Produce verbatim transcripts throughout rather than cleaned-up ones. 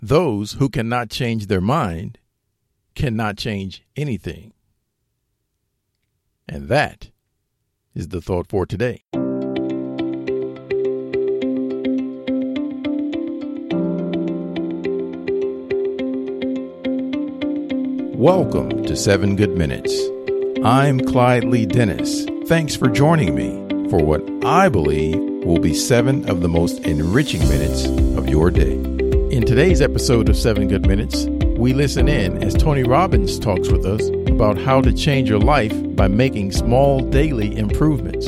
Those who cannot change their mind cannot change anything. And that is the thought for today. Welcome to Seven Good Minutes. I'm Clyde Lee Dennis. Thanks for joining me for what I believe will be seven of the most enriching minutes of your day. In today's episode of Seven Good Minutes, we listen in as Tony Robbins talks with us about how to change your life by making small daily improvements.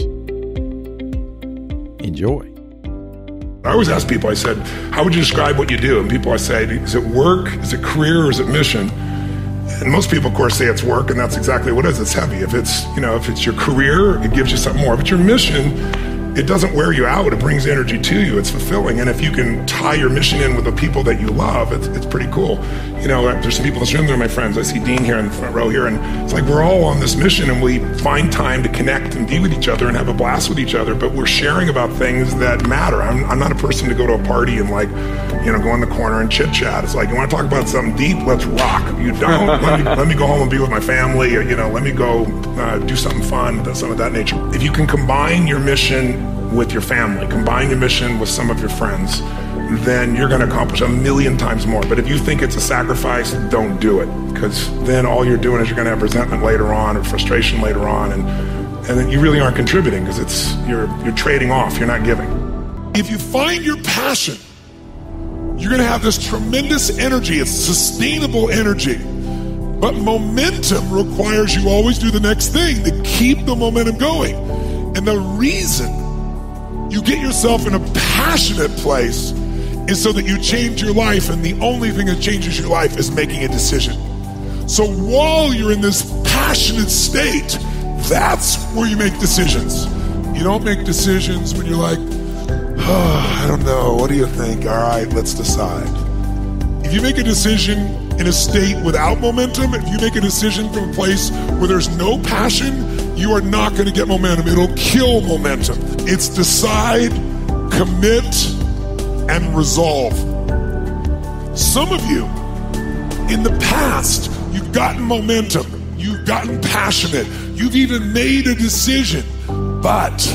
Enjoy. I always ask people, I said, how would you describe what you do? And people, I say, is it work, is it career, or is it mission? And most people, of course, say it's work, and that's exactly what it is. It's heavy. If it's, you know, if it's your career, it gives you something more. If it's your mission, it doesn't wear you out. It brings energy to you. It's fulfilling. And if you can tie your mission in with the people that you love, it's, it's pretty cool. You know, there's some people in this room, they're my friends. I see Dean here in the front row here, and it's like we're all on this mission, and we find time to connect and be with each other and have a blast with each other, but we're sharing about things that matter. I'm, I'm not a person to go to a party and like, you know, go in the corner and chit chat. It's like, you want to talk about something deep? Let's rock. You don't? let, me, let me go home and be with my family, or, you know, let me go uh, do something fun, something of that nature. If you can combine your mission with your family, combine your mission with some of your friends, then you're going to accomplish a million times more. But if you think it's a sacrifice, don't do it, because then all you're doing is you're going to have resentment later on or frustration later on, and and then you really aren't contributing, because it's you're you're trading off. You're not giving. If you find your passion, you're going to have this tremendous energy. It's sustainable energy. But momentum requires you always do the next thing to keep the momentum going. And the reason you get yourself in a passionate place is so that you change your life, and the only thing that changes your life is making a decision. So while you're in this passionate state, that's where you make decisions. You don't make decisions when you're like, oh, I don't know, what do you think? All right, let's decide. If you make a decision in a state without momentum, if you make a decision from a place where there's no passion, you are not going to get momentum. It'll kill momentum. It's decide, commit, and resolve. Some of you, in the past, you've gotten momentum. You've gotten passionate. You've even made a decision. But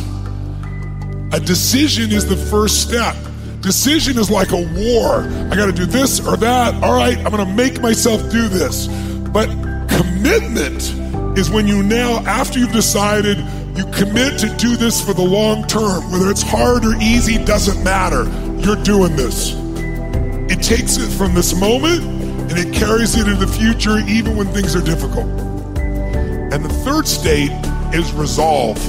a decision is the first step. Decision is like a war. I got to do this or that. All right, I'm going to make myself do this. But commitment is when you now, after you've decided, you commit to do this for the long term. Whether it's hard or easy, doesn't matter. You're doing this. It takes it from this moment, and it carries it into the future, even when things are difficult. And the third state is resolve.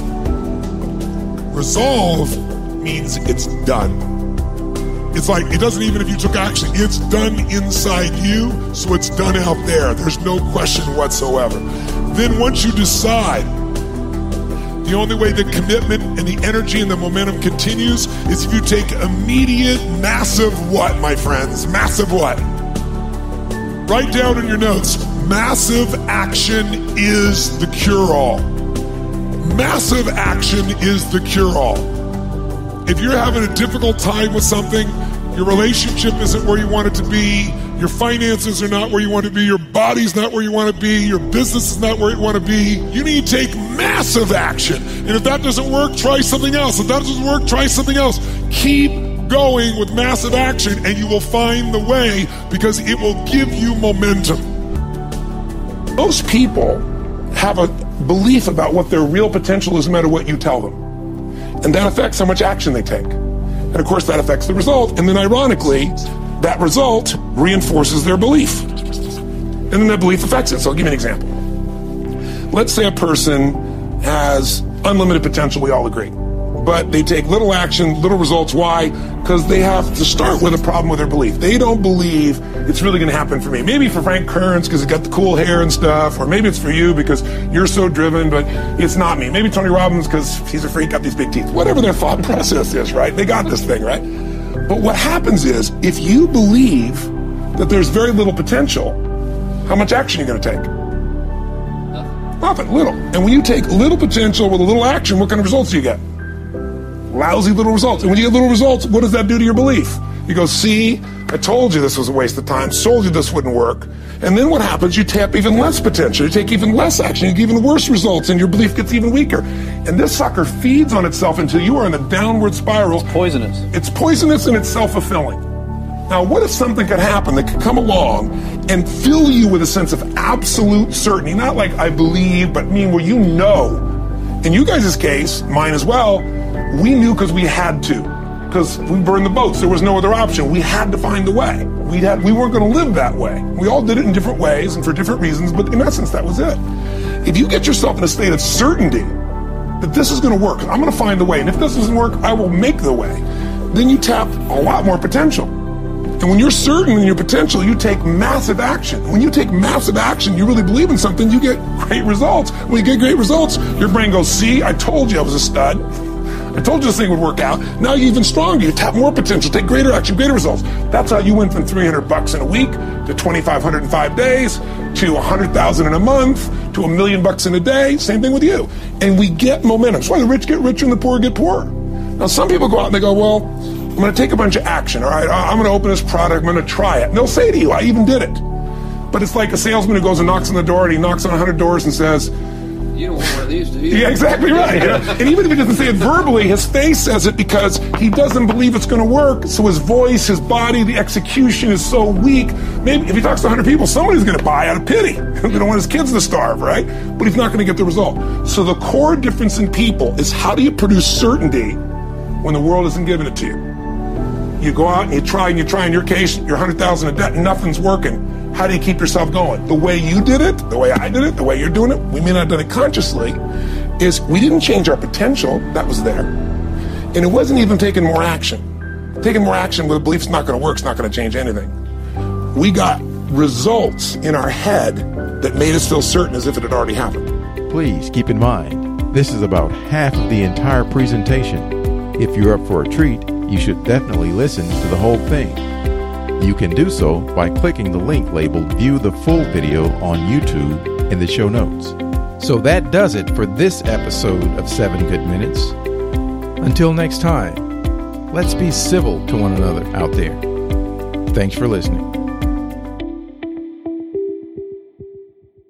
Resolve means it's done. It's like, it doesn't even if you took action, it's done inside you, so it's done out there. There's no question whatsoever. Then once you decide, the only way the commitment and the energy and the momentum continues is if you take immediate, massive what, my friends? Massive what? Write down in your notes, massive action is the cure-all. Massive action is the cure-all. If you're having a difficult time with something, your relationship isn't where you want it to be, your finances are not where you want to be, your body's not where you want to be, your business is not where you want to be, you need to take massive action. And if that doesn't work, try something else. If that doesn't work, try something else. Keep going with massive action, and you will find the way, because it will give you momentum. Most people have a belief about what their real potential is no matter what you tell them. And that affects how much action they take. And of course, that affects the result. And then ironically, that result reinforces their belief. And then that belief affects it. So I'll give you an example. Let's say a person has unlimited potential, we all agree. But they take little action, little results. Why? Because they have to start with a problem with their belief. They don't believe it's really going to happen for me. Maybe for Frank Kearns because he's got the cool hair and stuff, or maybe it's for you because you're so driven, but it's not me. Maybe Tony Robbins because he's a freak, got these big teeth. Whatever their thought process is, right? They got this thing, right? But what happens is, if you believe that there's very little potential, how much action are you going to take? Nothing, little. And when you take little potential with a little action, what kind of results do you get? Lousy little results. And when you get little results, what does that do to your belief? You go, see, I told you this was a waste of time, told you this wouldn't work. And then what happens? You tap even less potential. You take even less action. You get even worse results, and your belief gets even weaker. And this sucker feeds on itself until you are in the downward spiral. It's poisonous. It's poisonous and it's self-fulfilling. Now, what if something could happen that could come along and fill you with a sense of absolute certainty? Not like I believe, but mean where you know. In you guys' case, mine as well, we knew because we had to. Because we burned the boats. There was no other option. We had to find a way. We had, we weren't going to live that way. We all did it in different ways and for different reasons, but in essence, that was it. If you get yourself in a state of certainty that this is going to work, I'm going to find a way, and if this doesn't work, I will make the way, then you tap a lot more potential. And when you're certain in your potential, you take massive action. When you take massive action, you really believe in something, you get great results. When you get great results, your brain goes, see, I told you I was a stud. I told you this thing would work out. Now you're even stronger. You tap more potential, take greater action, greater results. That's how you went from three hundred bucks in a week to twenty-five hundred in five days to one hundred thousand in a month to a million bucks in a day. Same thing with you. And we get momentum. That's why the rich get richer and the poor get poorer. Now some people go out and they go, well, I'm going to take a bunch of action. All right, I'm going to open this product. I'm going to try it. And they'll say to you, I even did it. But it's like a salesman who goes and knocks on the door and he knocks on one hundred doors and says, you don't want one of these, do you? Yeah, exactly right. You know? And even if he doesn't say it verbally, his face says it because he doesn't believe it's going to work. So his voice, his body, the execution is so weak. Maybe if he talks to one hundred people, somebody's going to buy out of pity. They don't want his kids to starve, right? But he's not going to get the result. So the core difference in people is how do you produce certainty when the world isn't giving it to you? You go out and you try and you try. In your case, you're one hundred thousand in debt and nothing's working. How do you keep yourself going? The way you did it, the way I did it, the way you're doing it, we may not have done it consciously, is we didn't change our potential. That was there. And it wasn't even taking more action. Taking more action with a belief it's not going to work, it's not going to change anything. We got results in our head that made us feel certain as if it had already happened. Please keep in mind, this is about half of the entire presentation. If you're up for a treat, you should definitely listen to the whole thing. You can do so by clicking the link labeled View the Full Video on YouTube in the show notes. So that does it for this episode of seven Good Minutes. Until next time, let's be civil to one another out there. Thanks for listening.